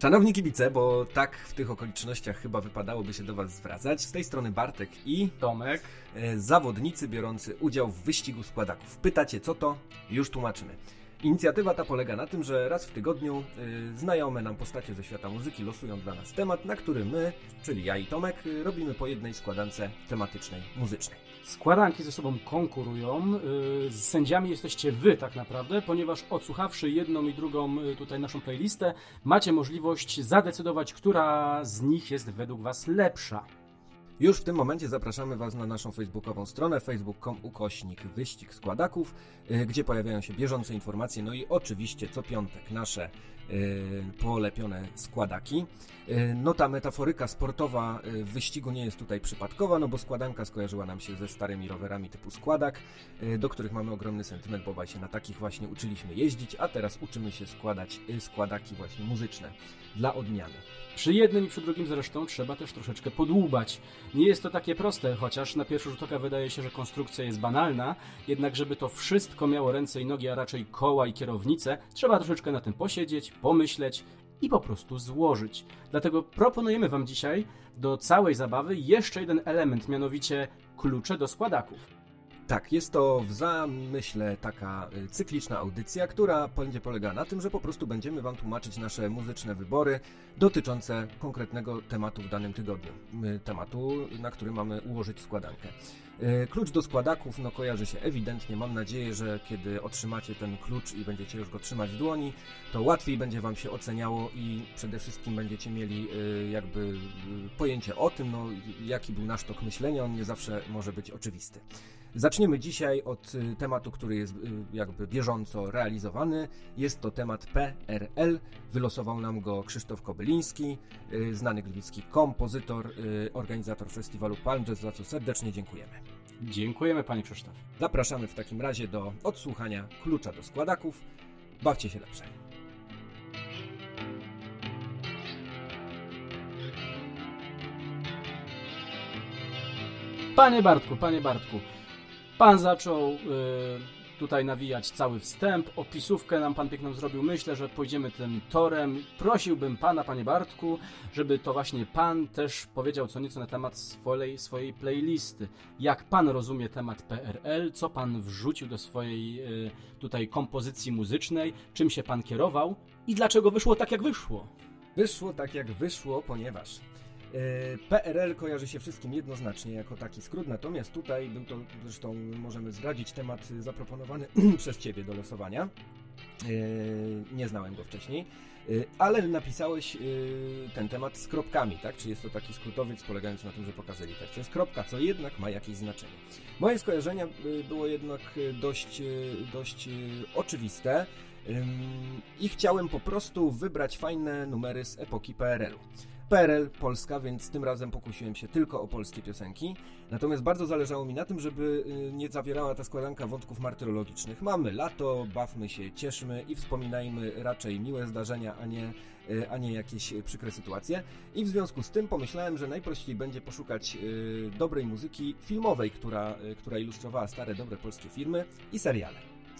Szanowni kibice, bo tak w tych okolicznościach chyba wypadałoby się do Was zwracać. Z tej strony Bartek i Tomek. Zawodnicy biorący udział w wyścigu składaków. Pytacie co to? Już tłumaczymy. Inicjatywa ta polega na tym, że raz w tygodniu znajome nam postacie ze świata muzyki losują dla nas temat, na który my, czyli ja i Tomek, robimy po jednej składance tematycznej, muzycznej. Składanki ze sobą konkurują. Z sędziami jesteście wy tak naprawdę, ponieważ odsłuchawszy jedną i drugą tutaj naszą playlistę, macie możliwość zadecydować, która z nich jest według was lepsza. Już w tym momencie zapraszamy Was na naszą facebookową stronę facebook.com/wyścig składaków, gdzie pojawiają się bieżące informacje, no i oczywiście co piątek nasze polepione składaki. No ta metaforyka sportowa w wyścigu nie jest tutaj przypadkowa, no bo składanka skojarzyła nam się ze starymi rowerami typu składak, do których mamy ogromny sentyment, bo obaj się na takich właśnie uczyliśmy jeździć, a teraz uczymy się składać składaki właśnie muzyczne dla odmiany. Przy jednym i przy drugim zresztą trzeba też troszeczkę podłubać. Nie jest to takie proste, chociaż na pierwszy rzut oka wydaje się, że konstrukcja jest banalna, jednak żeby to wszystko miało ręce i nogi, a raczej koła i kierownicę, trzeba troszeczkę na tym posiedzieć, pomyśleć i po prostu złożyć. Dlatego proponujemy Wam dzisiaj do całej zabawy jeszcze jeden element, mianowicie klucze do składaków. Tak, jest to w zamyśle taka cykliczna audycja, która będzie polegała na tym, że po prostu będziemy Wam tłumaczyć nasze muzyczne wybory dotyczące konkretnego tematu w danym tygodniu. Tematu, na który mamy ułożyć składankę. Klucz do składaków kojarzy się ewidentnie. Mam nadzieję, że kiedy otrzymacie ten klucz i będziecie już go trzymać w dłoni, to łatwiej będzie Wam się oceniało i przede wszystkim będziecie mieli jakby pojęcie o tym, jaki był nasz tok myślenia. On nie zawsze może być oczywisty. Zaczniemy dzisiaj od tematu, który jest jakby bieżąco realizowany. Jest to temat PRL. Wylosował nam go Krzysztof Kobyliński, znany gliwicki kompozytor, organizator festiwalu Palm Jazz, za co serdecznie dziękujemy. Dziękujemy, panie Krzysztof. Zapraszamy w takim razie do odsłuchania klucza do składaków. Bawcie się lepsze. Panie Bartku, pan zaczął tutaj nawijać cały wstęp, opisówkę nam pan piękną zrobił. Myślę, że pójdziemy tym torem. Prosiłbym pana, panie Bartku, żeby to właśnie pan też powiedział co nieco na temat swojej playlisty. Jak pan rozumie temat PRL, co pan wrzucił do swojej tutaj kompozycji muzycznej, czym się pan kierował i dlaczego wyszło tak, jak wyszło? Wyszło tak, jak wyszło, ponieważ PRL kojarzy się wszystkim jednoznacznie jako taki skrót, natomiast tutaj był to, zresztą możemy zdradzić temat zaproponowany przez Ciebie do losowania. Nie znałem go wcześniej, ale napisałeś ten temat z kropkami, tak? Czy jest to taki skrótowiec polegający na tym, że po każdej literce jest kropka, co jednak ma jakieś znaczenie. Moje skojarzenie było jednak dość oczywiste i chciałem po prostu wybrać fajne numery z epoki PRL-u. PRL Polska, więc tym razem pokusiłem się tylko o polskie piosenki. Natomiast bardzo zależało mi na tym, żeby nie zawierała ta składanka wątków martyrologicznych. Mamy lato, bawmy się, cieszmy i wspominajmy raczej miłe zdarzenia, a nie jakieś przykre sytuacje. I w związku z tym pomyślałem, że najprościej będzie poszukać dobrej muzyki filmowej, która ilustrowała stare, dobre polskie filmy i seriale.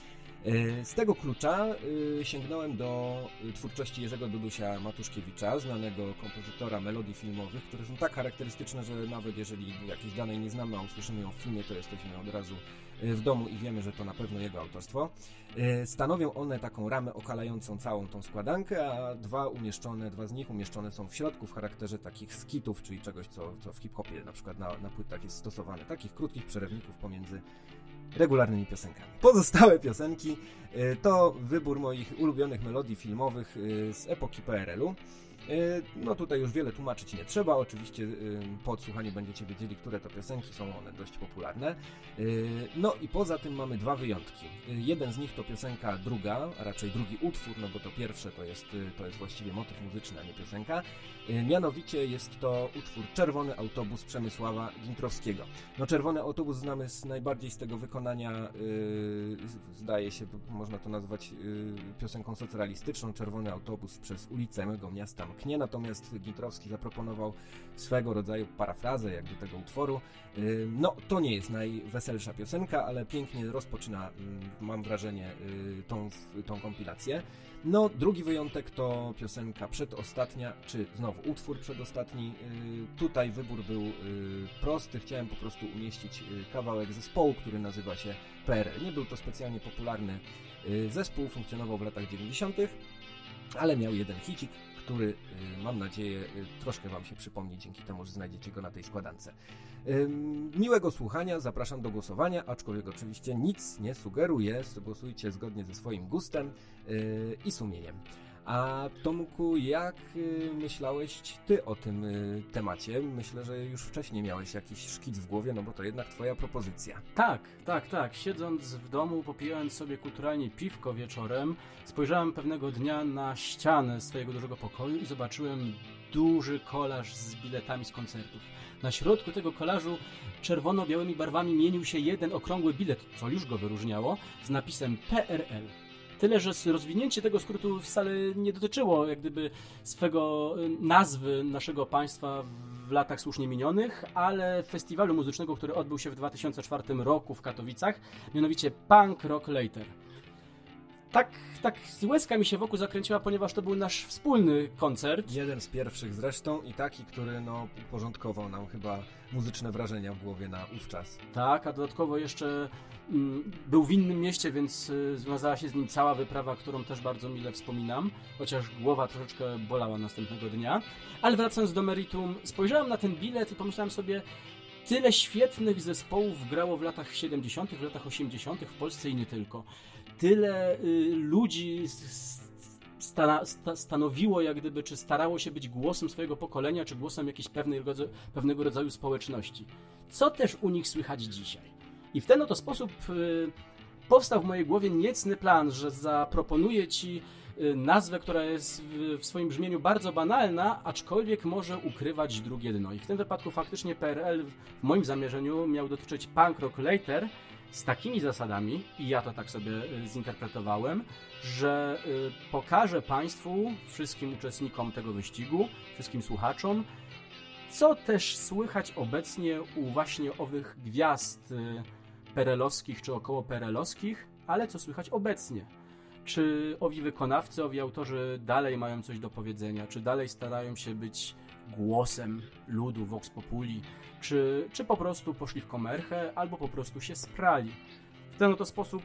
Z tego klucza sięgnąłem do twórczości Jerzego Dudusia Matuszkiewicza, znanego kompozytora melodii filmowych, które są tak charakterystyczne, że nawet jeżeli jakiejś danej nie znamy, a usłyszymy ją w filmie, to jesteśmy od razu w domu i wiemy, że to na pewno jego autorstwo. Stanowią one taką ramę okalającą całą tą składankę, a dwa z nich umieszczone są w środku w charakterze takich skitów, czyli czegoś, co w hip-hopie na przykład na płytach jest stosowane, takich krótkich przerywników pomiędzy regularnymi piosenkami. Pozostałe piosenki to wybór moich ulubionych melodii filmowych z epoki PRL-u. No tutaj już wiele tłumaczyć nie trzeba, oczywiście po odsłuchaniu będziecie wiedzieli, które to piosenki, są one dość popularne. No i poza tym mamy dwa wyjątki. Jeden z nich to piosenka druga, a raczej drugi utwór, no bo to pierwsze to jest właściwie motyw muzyczny, a nie piosenka. Mianowicie jest to utwór Czerwony autobus Przemysława Gintrowskiego. No Czerwony autobus znamy najbardziej z tego wykonania, zdaje się, można to nazwać piosenką socrealistyczną. Czerwony autobus przez ulicę mego miasta pięknie, natomiast Gintrowski zaproponował swego rodzaju parafrazę jakby tego utworu. No, to nie jest najweselsza piosenka, ale pięknie rozpoczyna, mam wrażenie, tą kompilację. No, drugi wyjątek to piosenka przedostatnia, czy znowu utwór przedostatni. Tutaj wybór był prosty, chciałem po prostu umieścić kawałek zespołu, który nazywa się PRL. Nie był to specjalnie popularny zespół, funkcjonował w latach 90., ale miał jeden hicik, który mam nadzieję troszkę Wam się przypomni dzięki temu, że znajdziecie go na tej składance. Miłego słuchania, zapraszam do głosowania, aczkolwiek oczywiście nic nie sugeruję, głosujcie zgodnie ze swoim gustem i sumieniem. A Tomku, jak myślałeś Ty o tym temacie? Myślę, że już wcześniej miałeś jakiś szkic w głowie, no bo to jednak Twoja propozycja. Tak. Siedząc w domu, popijając sobie kulturalnie piwko wieczorem, spojrzałem pewnego dnia na ścianę swojego dużego pokoju i zobaczyłem duży kolaż z biletami z koncertów. Na środku tego kolażu czerwono-białymi barwami mienił się jeden okrągły bilet, co już go wyróżniało, z napisem PRL. Tyle, że rozwinięcie tego skrótu wcale nie dotyczyło jak gdyby swego nazwy naszego państwa w latach słusznie minionych, ale festiwalu muzycznego, który odbył się w 2004 roku w Katowicach, mianowicie Punk Rock Later. Tak łezka mi się wokół zakręciła, ponieważ to był nasz wspólny koncert. Jeden z pierwszych zresztą i taki, który uporządkował nam chyba muzyczne wrażenia w głowie na ówczas. Tak, a dodatkowo jeszcze był w innym mieście, więc związała się z nim cała wyprawa, którą też bardzo mile wspominam, chociaż głowa troszeczkę bolała następnego dnia. Ale wracając do meritum, spojrzałem na ten bilet i pomyślałem sobie, tyle świetnych zespołów grało w latach 70., w latach 80. w Polsce i nie tylko. Tyle ludzi stanowiło jak gdyby, czy starało się być głosem swojego pokolenia, czy głosem jakiejś pewnego rodzaju społeczności. Co też u nich słychać dzisiaj? I w ten oto sposób powstał w mojej głowie niecny plan, że zaproponuję Ci nazwę, która jest w swoim brzmieniu bardzo banalna, aczkolwiek może ukrywać drugie dno. I w tym wypadku faktycznie PRL w moim zamierzeniu miał dotyczyć Punk Rock Later z takimi zasadami, i ja to tak sobie zinterpretowałem, że pokażę Państwu, wszystkim uczestnikom tego wyścigu, wszystkim słuchaczom, co też słychać obecnie u właśnie owych gwiazd perelowskich czy około perelowskich, ale co słychać obecnie. Czy owi wykonawcy, owi autorzy dalej mają coś do powiedzenia, czy dalej starają się być głosem ludu, vox populi, czy po prostu poszli w komerchę, albo po prostu się sprali. W ten oto sposób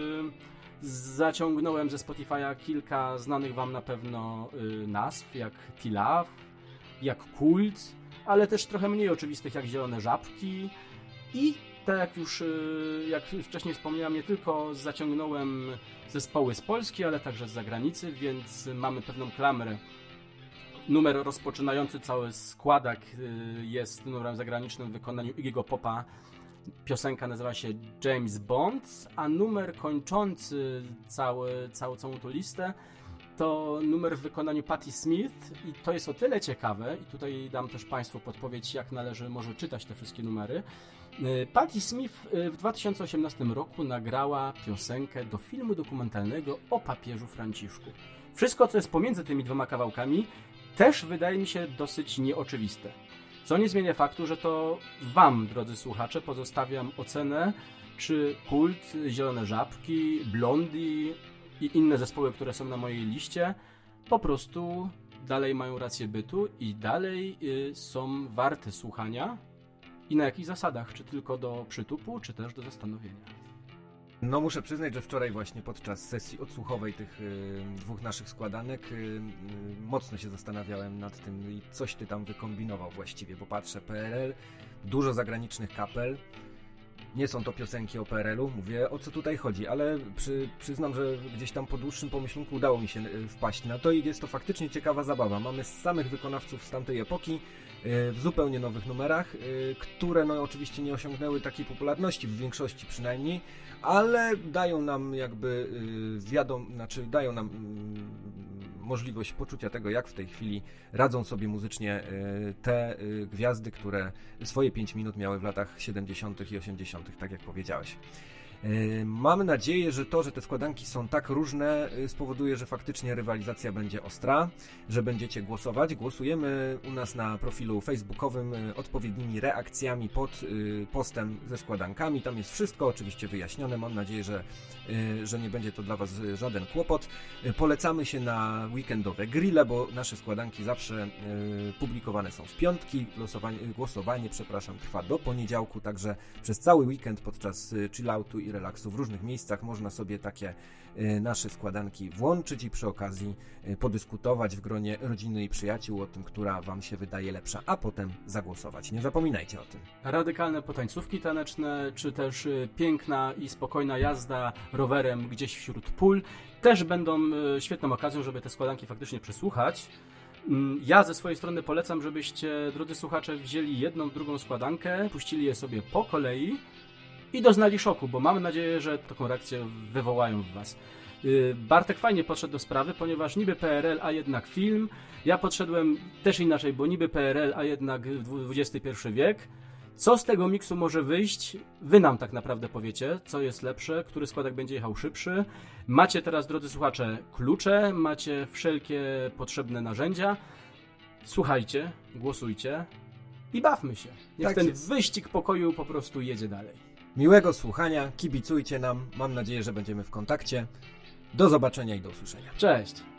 zaciągnąłem ze Spotify'a kilka znanych Wam na pewno nazw, jak T-Love, jak Kult, ale też trochę mniej oczywistych, jak Zielone Żabki i tak jak wcześniej wspomniałem, nie tylko zaciągnąłem zespoły z Polski, ale także z zagranicy, więc mamy pewną klamrę. Numer rozpoczynający cały składak jest numerem zagranicznym w wykonaniu Iggy'ego Popa. Piosenka nazywa się James Bond, a numer kończący całą tą listę to numer w wykonaniu Patti Smith i to jest o tyle ciekawe, i tutaj dam też Państwu podpowiedź, jak należy może czytać te wszystkie numery. Patti Smith w 2018 roku nagrała piosenkę do filmu dokumentalnego o papieżu Franciszku. Wszystko, co jest pomiędzy tymi dwoma kawałkami, też wydaje mi się dosyć nieoczywiste. Co nie zmienia faktu, że to Wam, drodzy słuchacze, pozostawiam ocenę, czy Kult, Zielone Żabki, Blondie i inne zespoły, które są na mojej liście, po prostu dalej mają rację bytu i dalej są warte słuchania. I na jakich zasadach? Czy tylko do przytupu, czy też do zastanowienia? No muszę przyznać, że wczoraj właśnie podczas sesji odsłuchowej tych dwóch naszych składanek mocno się zastanawiałem nad tym i coś Ty tam wykombinował właściwie, bo patrzę, PRL, dużo zagranicznych kapel, nie są to piosenki o PRL-u, mówię, o co tutaj chodzi, ale przyznam, że gdzieś tam po dłuższym pomyślunku udało mi się wpaść na to i jest to faktycznie ciekawa zabawa. Mamy samych wykonawców z tamtej epoki w zupełnie nowych numerach, które no oczywiście nie osiągnęły takiej popularności, w większości przynajmniej, ale dają nam jakby dają nam możliwość poczucia tego, jak w tej chwili radzą sobie muzycznie te gwiazdy, które swoje 5 minut miały w latach 70. i 80., tak jak powiedziałeś. Mam nadzieję, że to, że te składanki są tak różne, spowoduje, że faktycznie rywalizacja będzie ostra, że będziecie głosować. Głosujemy u nas na profilu facebookowym odpowiednimi reakcjami pod postem ze składankami. Tam jest wszystko oczywiście wyjaśnione. Mam nadzieję, że nie będzie to dla Was żaden kłopot. Polecamy się na weekendowe grille, bo nasze składanki zawsze publikowane są w piątki. Głosowanie trwa do poniedziałku, także przez cały weekend podczas chilloutu i relaksu w różnych miejscach można sobie takie nasze składanki włączyć i przy okazji podyskutować w gronie rodziny i przyjaciół o tym, która Wam się wydaje lepsza, a potem zagłosować. Nie zapominajcie o tym. Radykalne potańcówki taneczne, czy też piękna i spokojna jazda rowerem gdzieś wśród pól też będą świetną okazją, żeby te składanki faktycznie przesłuchać. Ja ze swojej strony polecam, żebyście, drodzy słuchacze, wzięli jedną, drugą składankę, puścili je sobie po kolei i doznali szoku, bo mam nadzieję, że taką reakcję wywołają w Was. Bartek fajnie podszedł do sprawy, ponieważ niby PRL, a jednak film. Ja podszedłem też inaczej, bo niby PRL, a jednak XXI wiek. Co z tego miksu może wyjść? Wy nam tak naprawdę powiecie, co jest lepsze, który składak będzie jechał szybszy. Macie teraz, drodzy słuchacze, klucze, macie wszelkie potrzebne narzędzia. Słuchajcie, głosujcie i bawmy się. Niech tak ten wyścig pokoju po prostu jedzie dalej. Miłego słuchania, kibicujcie nam. Mam nadzieję, że będziemy w kontakcie. Do zobaczenia i do usłyszenia. Cześć!